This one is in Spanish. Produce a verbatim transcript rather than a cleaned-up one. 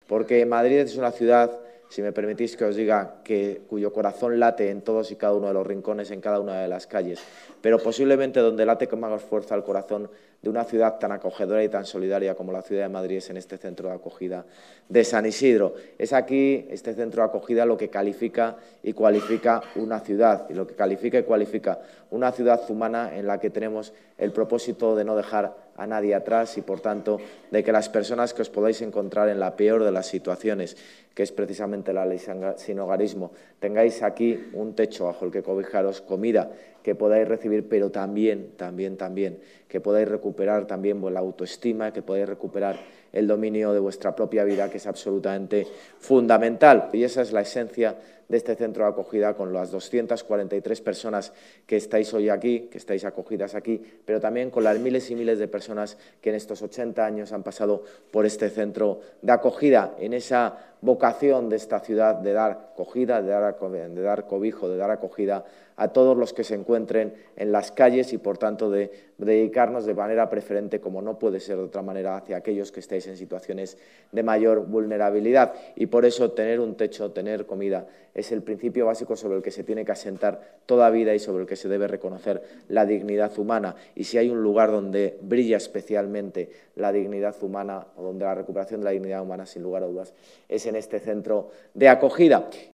porque Madrid es una ciudad, si me permitís que os diga, que, cuyo corazón late en todos y cada uno de los rincones, en cada una de las calles, pero posiblemente donde late con más fuerza el corazón de una ciudad tan acogedora y tan solidaria como la ciudad de Madrid es en este centro de acogida de San Isidro. Es aquí, este centro de acogida, lo que califica y cualifica una ciudad, y lo que califica y cualifica una ciudad humana en la que tenemos el propósito de no dejar a nadie atrás y, por tanto, de que las personas que os podáis encontrar en la peor de las situaciones, que es precisamente la ley sin hogarismo, tengáis aquí un techo bajo el que cobijaros, comida que podáis recibir, pero también, también, también, que podáis recuperar también la autoestima, que podáis recuperar el dominio de vuestra propia vida, que es absolutamente fundamental. Y esa es la esencia de este centro de acogida, con las doscientas cuarenta y tres personas que estáis hoy aquí, que estáis acogidas aquí, pero también con las miles y miles de personas que en estos ochenta años han pasado por este centro de acogida, en esa vocación de esta ciudad de dar acogida, de dar, de dar cobijo, de dar acogida a todos los que se encuentren en las calles y, por tanto, de dedicarnos de manera preferente, como no puede ser de otra manera, hacia aquellos que estáis en situaciones de mayor vulnerabilidad. Y por eso tener un techo, tener comida, es el principio básico sobre el que se tiene que asentar toda vida y sobre el que se debe reconocer la dignidad humana. Y si hay un lugar donde brilla especialmente la dignidad humana, o donde la recuperación de la dignidad humana, sin lugar a dudas, es en este centro de acogida.